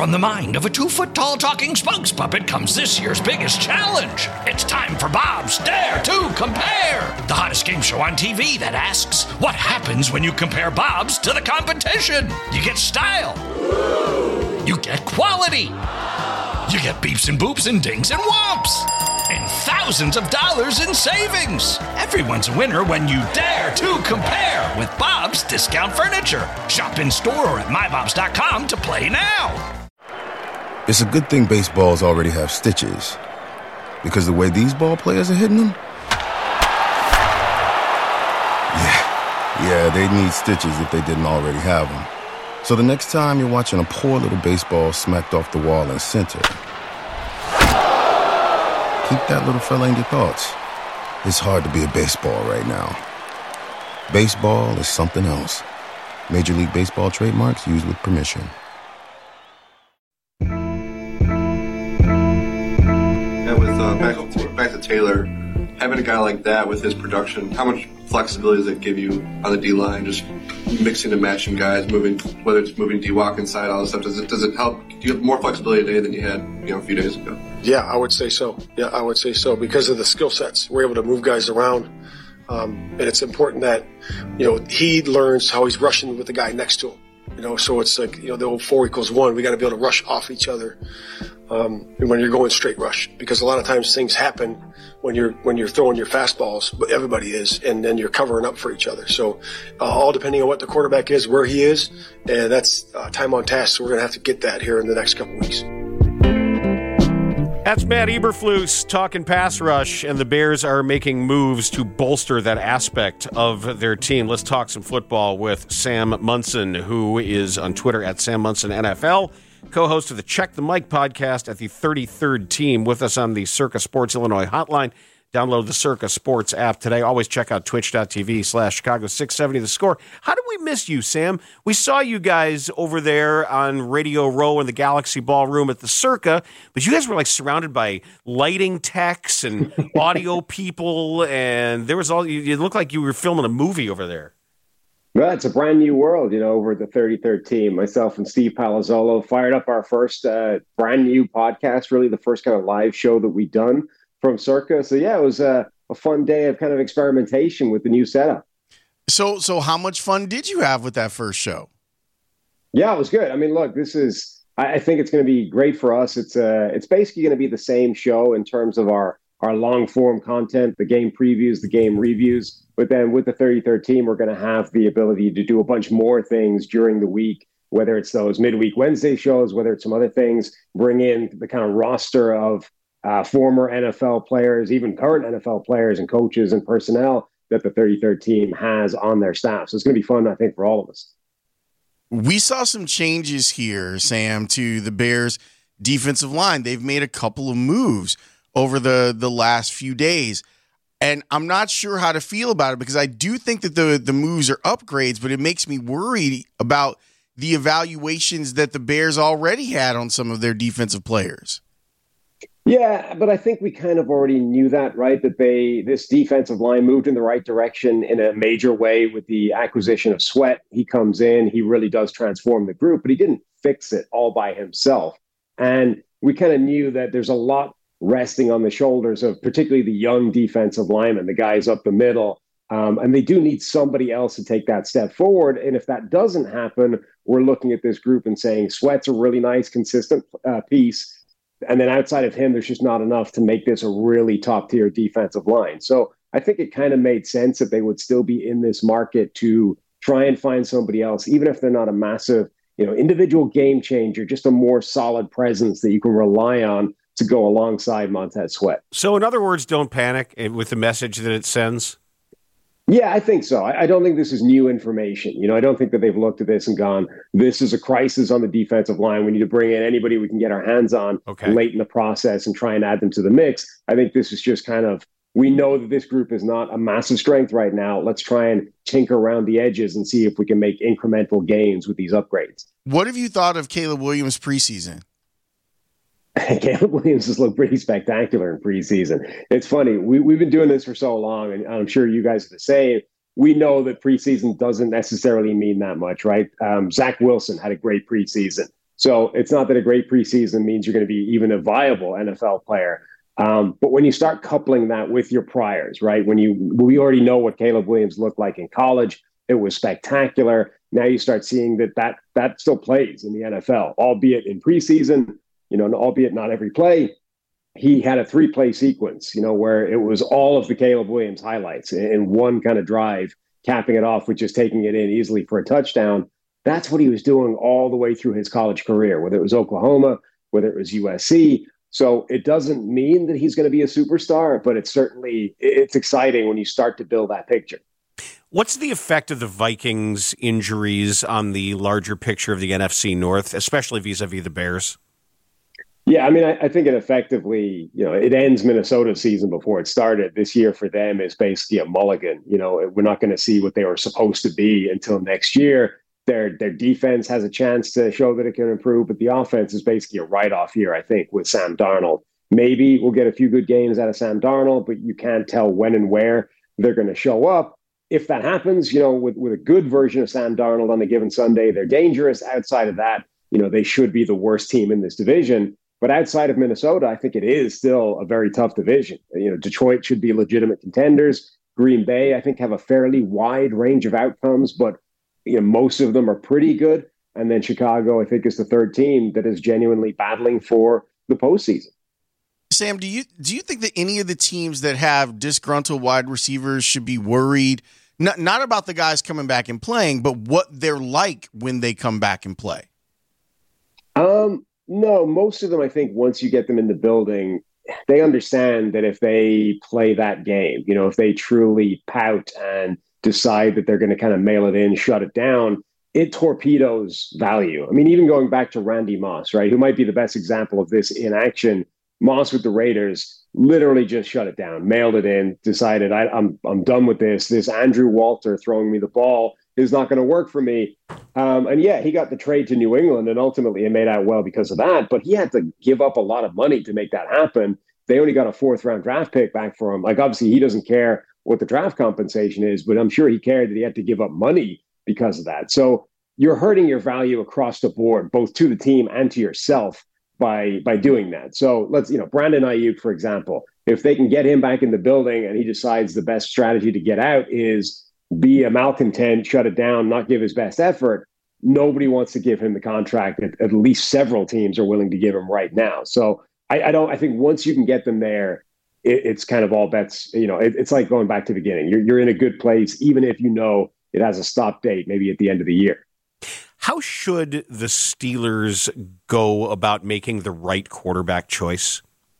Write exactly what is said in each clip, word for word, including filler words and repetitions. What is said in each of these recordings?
From the mind of a two-foot-tall talking spokes puppet comes this year's biggest challenge. It's time for Bob's Dare to Compare, the hottest game show on T V that asks, what happens when you compare Bobs to the competition? You get style. You get quality. You get beeps and boops and dings and whomps. And thousands of dollars in savings. Everyone's a winner when you dare to compare with Bob's Discount Furniture. Shop in store or at my bobs dot com to play now. It's a good thing baseballs already have stitches, because the way these ball players are hitting them, yeah, yeah, they need stitches if they didn't already have them. So the next time you're watching a poor little baseball smacked off the wall in center, keep that little fella in your thoughts. It's hard to be a baseball right now. Baseball is something else. Major League Baseball trademarks used with permission. Yeah, with uh, back, to, back to Taylor, having a guy like that with his production, how much flexibility does it give you on the D line? Just mixing and matching guys, moving, whether it's moving D-Walk inside, all this stuff. Does it does it help? Do you have more flexibility today than you had, you know, a few days ago? Yeah, I would say so. Yeah, I would say so because of the skill sets. We're able to move guys around, um, and it's important that, you know, he learns how he's rushing with the guy next to him. You know, so it's like, you know, the old four equals one. We got to be able to rush off each other um, when you're going straight rush, because a lot of times things happen when you're when you're throwing your fastballs, but everybody is, and then you're covering up for each other. So uh, all depending on what the quarterback is, where he is, and that's uh, time on task. So we're going to have to get that here in the next couple weeks. That's Matt Eberflus talking pass rush, and the Bears are making moves to bolster that aspect of their team. Let's talk some football with Sam Munson, who is on Twitter at Sam Munson N F L, co-host of the Check the Mic podcast at the thirty-third Team, with us on the Circa Sports Illinois hotline. Download the Circa Sports app today. Always check out twitch.tv slash Chicago six seventy The Score. How did we miss you, Sam? We saw you guys over there on Radio Row in the Galaxy Ballroom at the Circa, but you guys were like surrounded by lighting techs and audio people, and there was all, you looked like you were filming a movie over there. Well, it's a brand new world, you know, over at the thirty-third Team. Myself and Steve Palazzolo fired up our first uh, brand new podcast, really the first kind of live show that we've done from Circa. So yeah, it was a, a fun day of kind of experimentation with the new setup. So, so how much fun did you have with that first show? Yeah, it was good. I mean, look, this is, I, I think it's going to be great for us. It's uh, it's basically going to be the same show in terms of our, our long form content, the game previews, the game reviews. But then with the thirty-third Team, we're going to have the ability to do a bunch more things during the week, whether it's those midweek Wednesday shows, whether it's some other things, bring in the kind of roster of Uh, former N F L players, even current N F L players and coaches and personnel that the thirty-third Team has on their staff. So it's going to be fun, I think, for all of us. We saw some changes here, Sam, to the Bears' defensive line. They've made a couple of moves over the, the last few days. And I'm not sure how to feel about it, because I do think that the, the moves are upgrades, but it makes me worried about the evaluations that the Bears already had on some of their defensive players. Yeah, but I think we kind of already knew that, right? That they this defensive line moved in the right direction in a major way with the acquisition of Sweat. He comes in, he really does transform the group, but he didn't fix it all by himself. And we kind of knew that there's a lot resting on the shoulders of particularly the young defensive linemen, the guys up the middle. Um, and they do need somebody else to take that step forward. And if that doesn't happen, we're looking at this group and saying Sweat's a really nice, consistent uh, piece. And then outside of him, there's just not enough to make this a really top-tier defensive line. So I think it kind of made sense that they would still be in this market to try and find somebody else, even if they're not a massive, you know, individual game changer, just a more solid presence that you can rely on to go alongside Montez Sweat. So in other words, don't panic with the message that it sends? Yeah, I think so. I, I don't think this is new information. You know, I don't think that they've looked at this and gone, this is a crisis on the defensive line. We need to bring in anybody we can get our hands on okay. late in the process and try and add them to the mix. I think this is just kind of, we know that this group is not a massive strength right now. Let's try and tinker around the edges and see if we can make incremental gains with these upgrades. What have you thought of Caleb Williams preseason? Caleb Williams has looked pretty spectacular in preseason. It's funny. We, we've been doing this for so long, and I'm sure you guys are the same. We know that preseason doesn't necessarily mean that much, right? Um, Zach Wilson had a great preseason. So it's not that a great preseason means you're going to be even a viable N F L player. Um, but when you start coupling that with your priors, right? When you, we already know what Caleb Williams looked like in college. It was spectacular. Now you start seeing that that, that still plays in the N F L, albeit in preseason, you know, albeit not every play. He had a three play sequence, you know, where it was all of the Caleb Williams highlights in one kind of drive, capping it off with just taking it in easily for a touchdown. That's what he was doing all the way through his college career, whether it was Oklahoma, whether it was U S C. So it doesn't mean that he's going to be a superstar, but it's certainly, it's exciting when you start to build that picture. What's the effect of the Vikings injuries on the larger picture of the N F C North, especially vis-a-vis the Bears? Yeah, I mean, I, I think it effectively, you know, it ends Minnesota's season before it started. This year for them is basically a mulligan. You know, we're not going to see what they were supposed to be until next year. Their their defense has a chance to show that it can improve, but the offense is basically a write-off here, I think, with Sam Darnold. Maybe we'll get a few good games out of Sam Darnold, but you can't tell when and where they're going to show up. If that happens, you know, with, with a good version of Sam Darnold on a given Sunday, they're dangerous. Outside of that, you know, they should be the worst team in this division. But outside of Minnesota, I think it is still a very tough division. You know, Detroit should be legitimate contenders. Green Bay, I think, have a fairly wide range of outcomes, but you know, most of them are pretty good. And then Chicago, I think, is the third team that is genuinely battling for the postseason. Sam, do you do you think that any of the teams that have disgruntled wide receivers should be worried, not, not about the guys coming back and playing, but what they're like when they come back and play? Um. No, most of them, I think, once you get them in the building, they understand that if they play that game, you know, if they truly pout and decide that they're going to kind of mail it in, shut it down, it torpedoes value. I mean, even going back to Randy Moss, right, who might be the best example of this in action. Moss with the Raiders literally just shut it down, mailed it in, decided I, I'm I'm done with this. This Andrew Walter throwing me the ball is not going to work for me. Um, and yeah, he got the trade to New England, and ultimately it made out well because of that. But he had to give up a lot of money to make that happen. They only got a fourth round draft pick back for him. Like, obviously, he doesn't care what the draft compensation is, but I'm sure he cared that he had to give up money because of that. So you're hurting your value across the board, both to the team and to yourself by by doing that. So let's, you know, Brandon Ayuk, for example, if they can get him back in the building and he decides the best strategy to get out is be a malcontent, shut it down, not give his best effort, nobody wants to give him the contract that at least several teams are willing to give him right now. So I, I don't, I think once you can get them there, it, it's kind of all bets, you know, it, it's like going back to the beginning. You're, you're in a good place, even if you know it has a stop date, maybe at the end of the year. How should the Steelers go about making the right quarterback choice?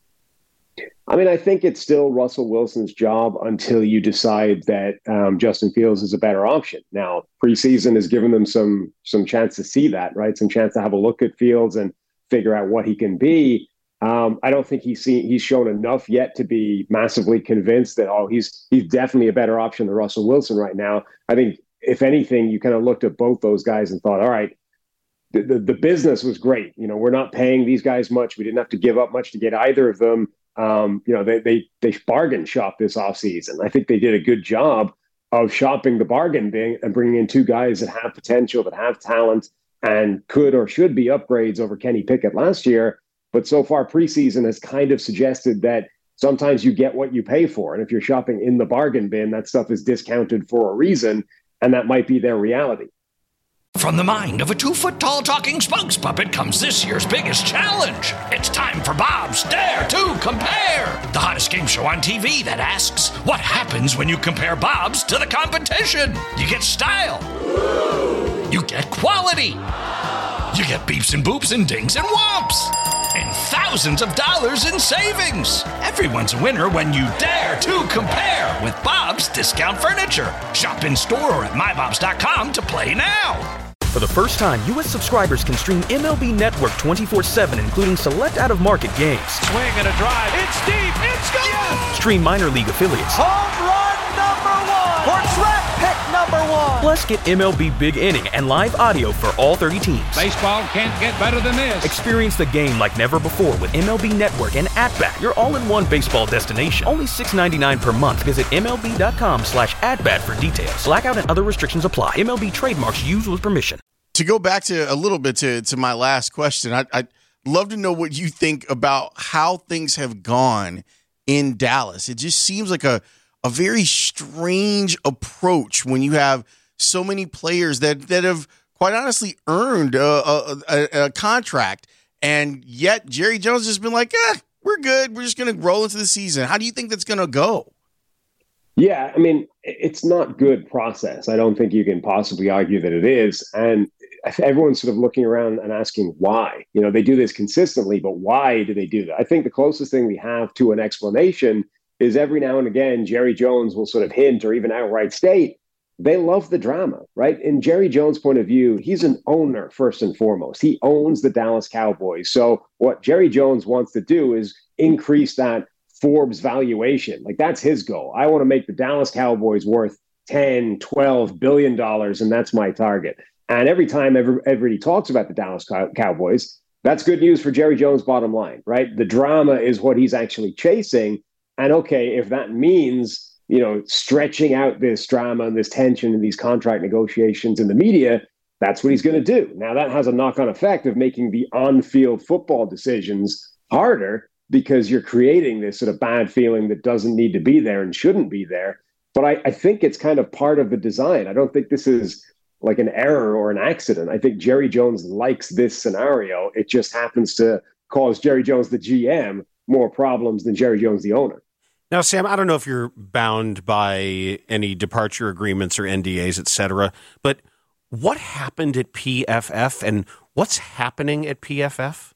I mean, I think it's still Russell Wilson's job until you decide that um, Justin Fields is a better option. Now, preseason has given them some some chance to see that, right? Some chance to have a look at Fields and figure out what he can be. Um, I don't think he's seen he's shown enough yet to be massively convinced that, oh, he's he's definitely a better option than Russell Wilson right now. I think, if anything, you kind of looked at both those guys and thought, all right, the, the, the business was great. You know, we're not paying these guys much. We didn't have to give up much to get either of them. Um, you know, they they they bargain shop this offseason. I think they did a good job of shopping the bargain bin and bringing in two guys that have potential, that have talent, and could or should be upgrades over Kenny Pickett last year. But so far, preseason has kind of suggested that sometimes you get what you pay for. And if you're shopping in the bargain bin, that stuff is discounted for a reason, and that might be their reality. From the mind of a two-foot-tall talking spokes puppet comes this year's biggest challenge. It's time for Bob's Dare to Compare, the hottest game show on T V that asks, what happens when you compare Bob's to the competition? You get style. You get quality. You get beeps and boops and dings and whomps. And thousands of dollars in savings. Everyone's a winner when you dare to compare with Bob's Discount Furniture. Shop in store or at my bobs dot com to play now. For the first time, U S subscribers can stream M L B Network twenty-four seven, including select out-of-market games. Swing and a drive. It's deep. It's gone. Yes! Stream minor league affiliates. Home run number one. Or draft pick number one. Plus, get M L B Big Inning and live audio for all thirty teams. Baseball can't get better than this. Experience the game like never before with M L B Network and At-Bat, your all-in-one baseball destination. Only six dollars and ninety-nine cents per month. Visit M L B dot com slash at bat for details. Blackout and other restrictions apply. M L B trademarks used with permission. To go back to a little bit to, to my last question, I, I'd love to know what you think about how things have gone in Dallas. It just seems like a, a very strange approach when you have so many players that, that have quite honestly earned a, a, a, a contract, and yet Jerry Jones has been like, eh, we're good. We're just going to roll into the season. How do you think that's going to go? Yeah, I mean, it's not good process. I don't think you can possibly argue that it is. And everyone's sort of looking around and asking why. You know, they do this consistently, but why do they do that? I think the closest thing we have to an explanation is every now and again, Jerry Jones will sort of hint or even outright state, they love the drama, right? In Jerry Jones' point of view, he's an owner first and foremost. He owns the Dallas Cowboys. So what Jerry Jones wants to do is increase that Forbes valuation. Like, that's his goal. I want to make the Dallas Cowboys worth ten, twelve billion dollars, and that's my target. And every time every, everybody talks about the Dallas Cow- Cowboys, that's good news for Jerry Jones' bottom line, right? The drama is what he's actually chasing. And okay, if that means, you know, stretching out this drama and this tension and these contract negotiations in the media, that's what he's going to do. Now, that has a knock-on effect of making the on-field football decisions harder, because you're creating this sort of bad feeling that doesn't need to be there and shouldn't be there. But I, I think it's kind of part of the design. I don't think this is like an error or an accident. I think Jerry Jones likes this scenario. It just happens to cause Jerry Jones, the G M, more problems than Jerry Jones, the owner. Now, Sam, I don't know if you're bound by any departure agreements or N D As, et cetera, but what happened at P F F and what's happening at P F F?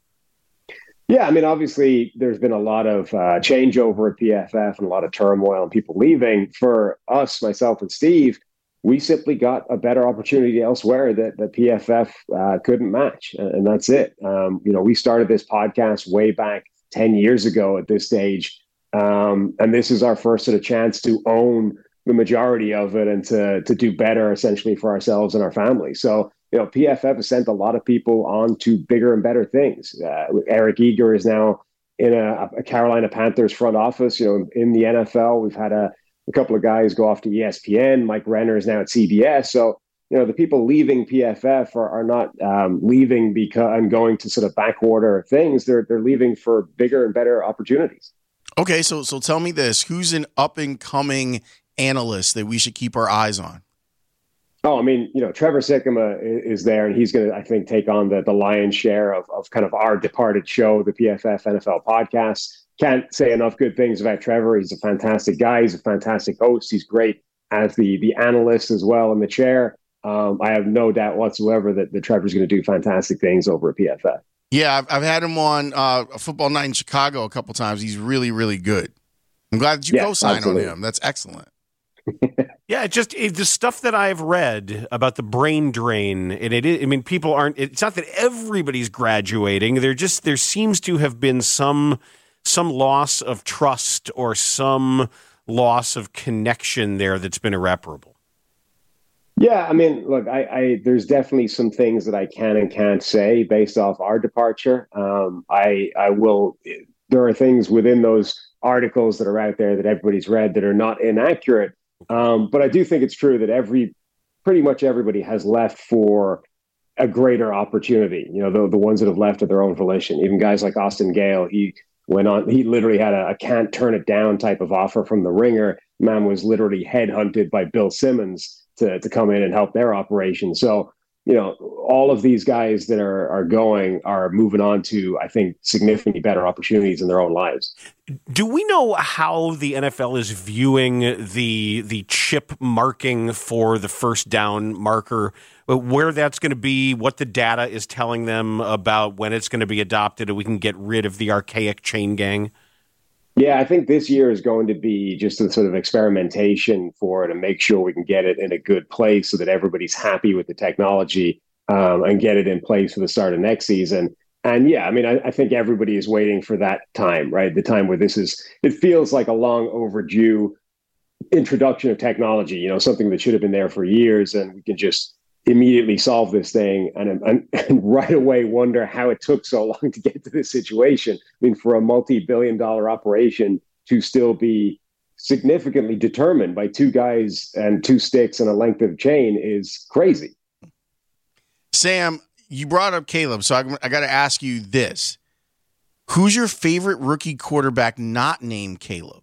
Yeah, I mean, obviously, there's been a lot of uh, changeover at P F F and a lot of turmoil and people leaving. For us, myself and Steve, we simply got a better opportunity elsewhere that, that P F F uh, couldn't match. And that's it. Um, you know, we started this podcast way back ten years ago at this stage. Um, and this is our first sort of chance to own the majority of it and to, to do better, essentially, for ourselves and our family. So, you know, P F F has sent a lot of people on to bigger and better things. Uh, Eric Eager is now in a, a Carolina Panthers front office. You know, in the N F L, we've had a, a couple of guys go off to E S P N. Mike Renner is now at C B S. So, you know, the people leaving P F F are, are not um, leaving because and going to sort of backwater things. They're they're leaving for bigger and better opportunities. Okay, so so tell me this: who's an up and coming analyst that we should keep our eyes on? Oh, I mean, you know, Trevor Sikkema is there, and he's going to, I think, take on the, the lion's share of, of kind of our departed show, the P F F N F L podcast. Can't say enough good things about Trevor. He's a fantastic guy. He's a fantastic host. He's great as the the analyst as well in the chair. Um, I have no doubt whatsoever that, that Trevor's going to do fantastic things over at P F F. Yeah, I've, I've had him on uh, a football night in Chicago a couple times. He's really, really good. I'm glad that you yeah, co-signed absolutely. on him. That's excellent. Yeah, it just it, the stuff that I've read about the brain drain, and it is, I mean, people aren't, it's not that everybody's graduating. There just, there seems to have been some, some loss of trust or some loss of connection there that's been irreparable. Yeah, I mean, look, I, I there's definitely some things that I can and can't say based off our departure. Um, I I will, there are things within those articles that are out there that everybody's read that are not inaccurate. Um, but I do think it's true that every, pretty much everybody has left for a greater opportunity. You know, the, the ones that have left of their own volition, even guys like Austin Gale, he went on, he literally had a, a can't turn it down type of offer from the Ringer. Man was literally headhunted by Bill Simmons to, to come in and help their operation. So, you know, all of these guys that are are going are moving on to, I think, significantly better opportunities in their own lives. Do we know how the N F L is viewing the the chip marking for the first down marker, where that's going to be, what the data is telling them about when it's going to be adopted, and we can get rid of the archaic chain gang? Yeah, I think this year is going to be just a sort of experimentation for it and make sure we can get it in a good place so that everybody's happy with the technology um, and get it in place for the start of next season. And yeah, I mean, I, I think everybody is waiting for that time, right? The time where this is, it feels like a long overdue introduction of technology, you know, something that should have been there for years, and we can just immediately solve this thing and, and, and right away wonder how it took so long to get to this situation. I mean, for a multi-billion dollar operation to still be significantly determined by two guys and two sticks and a length of chain is crazy. Sam, you brought up Caleb, so I, I got to ask you this. Who's your favorite rookie quarterback not named Caleb?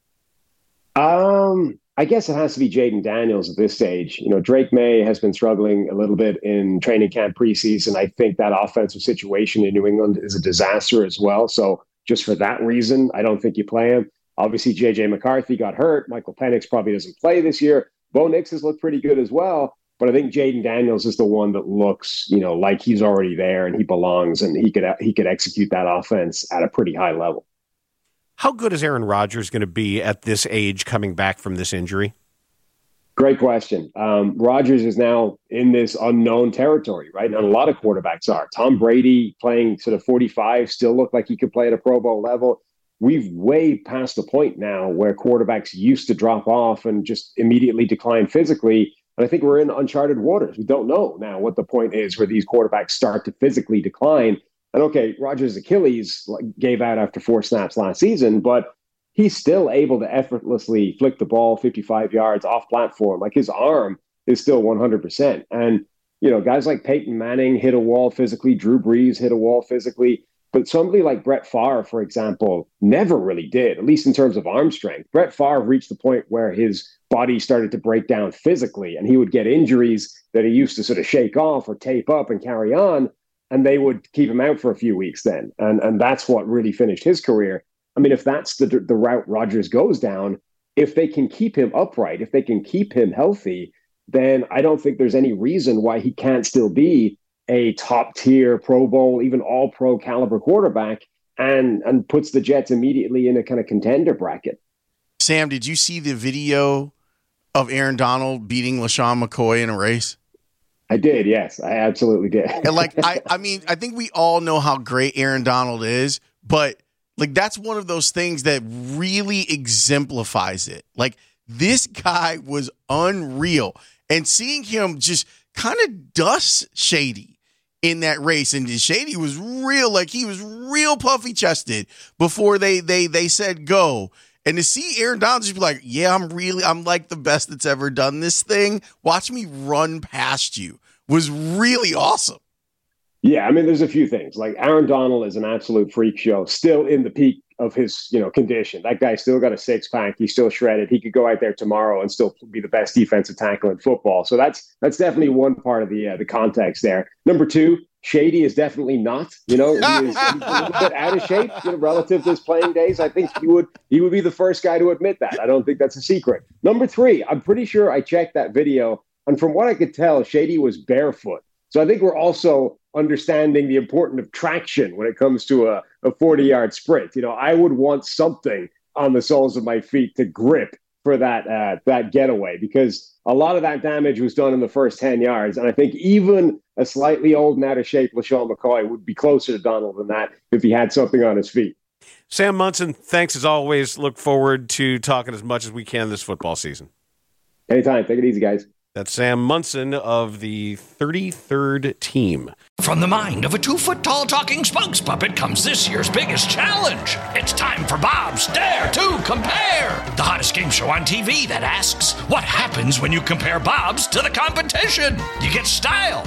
Um, I guess it has to be Jaden Daniels at this stage. You know, Drake May has been struggling a little bit in training camp preseason. I think that offensive situation in New England is a disaster as well. So just for that reason, I don't think you play him. Obviously, J J McCarthy got hurt. Michael Penix probably doesn't play this year. Bo Nix has looked pretty good as well. But I think Jaden Daniels is the one that looks, you know, like he's already there and he belongs and he could he could execute that offense at a pretty high level. How good is Aaron Rodgers going to be at this age coming back from this injury? Great question. Um, Rodgers is now in this unknown territory, right? And a lot of quarterbacks are. Tom Brady playing sort of forty-five still looked like he could play at a Pro Bowl level. We've way past the point now where quarterbacks used to drop off and just immediately decline physically. And I think we're in uncharted waters. We don't know now what the point is where these quarterbacks start to physically decline. And okay, Rodgers' Achilles gave out after four snaps last season, but he's still able to effortlessly flick the ball fifty-five yards off platform. Like his arm is still one hundred percent. And, you know, guys like Peyton Manning hit a wall physically. Drew Brees hit a wall physically. But somebody like Brett Favre, for example, never really did, at least in terms of arm strength. Brett Favre reached the point where his body started to break down physically, and he would get injuries that he used to sort of shake off or tape up and carry on, and they would keep him out for a few weeks then. And, and that's what really finished his career. I mean, if that's the, the route Rodgers goes down, if they can keep him upright, if they can keep him healthy, then I don't think there's any reason why he can't still be a top-tier Pro Bowl, even all-pro caliber quarterback, and and puts the Jets immediately in a kind of contender bracket. Sam, did you see the video of Aaron Donald beating LaShawn McCoy in a race? I did, yes. I absolutely did. And like, I, I mean, I think we all know how great Aaron Donald is, but like that's one of those things that really exemplifies it. Like this guy was unreal. And seeing him just kind of dust Shady in that race, and Shady was real, like he was real puffy chested before they they they said go. And to see Aaron Donald just be like, yeah, I'm really, I'm like the best that's ever done this thing. Watch me run past you was really awesome. Yeah, I mean, there's a few things. Like Aaron Donald is an absolute freak show, still in the peak of his, you know, condition. That guy still got a six pack. He's still shredded. He could go out there tomorrow and still be the best defensive tackle in football. So that's that's definitely one part of the uh, the context there. Number two, Shady is definitely not. You know, he is he's a little bit out of shape, you know, relative to his playing days. I think he would he would be the first guy to admit that. I don't think that's a secret. Number three, I'm pretty sure I checked that video, and from what I could tell, Shady was barefoot. So I think we're also understanding the importance of traction when it comes to a, a forty-yard sprint. You know, I would want something on the soles of my feet to grip for that uh, that getaway, because a lot of that damage was done in the first ten yards. And I think even a slightly old and out of shape LaShawn McCoy would be closer to Donald than that if he had something on his feet. Sam Monson, thanks as always. Look forward to talking as much as we can this football season. Anytime. Take it easy, guys. That's Sam Monson of the thirty-third team. From the mind of a two-foot-tall talking spokes puppet comes this year's biggest challenge. It's time for Bob's Dare to Compare, the hottest game show on T V that asks, what happens when you compare Bob's to the competition? You get style.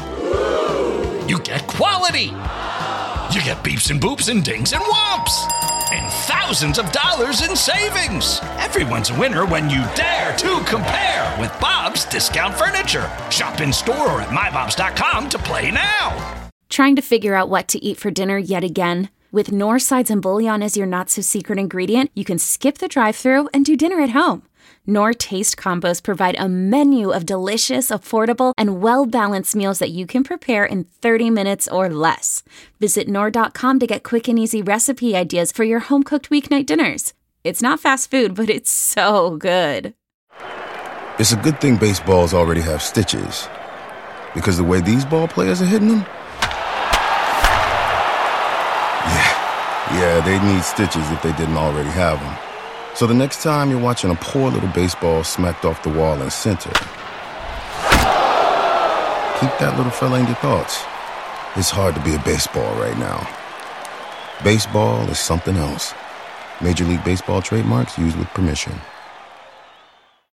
You get quality. You get beeps and boops and dings and whomps. And thousands of dollars in savings. Everyone's a winner when you dare to compare with Bob's Discount Furniture. Shop in store or at my bobs dot com to play now. Trying to figure out what to eat for dinner yet again? With Knorr sides and bouillon as your not-so-secret ingredient, you can skip the drive-thru and do dinner at home. Knorr Taste Combos provide a menu of delicious, affordable, and well-balanced meals that you can prepare in thirty minutes or less. Visit Knorr dot com to get quick and easy recipe ideas for your home-cooked weeknight dinners. It's not fast food, but it's so good. It's a good thing baseballs already have stitches, because the way these ball players are hitting them, yeah, yeah, they need stitches if they didn't already have them. So the next time you're watching a poor little baseball smacked off the wall in center, keep that little fella in your thoughts. It's hard to be a baseball right now. Baseball is something else. Major League Baseball trademarks used with permission.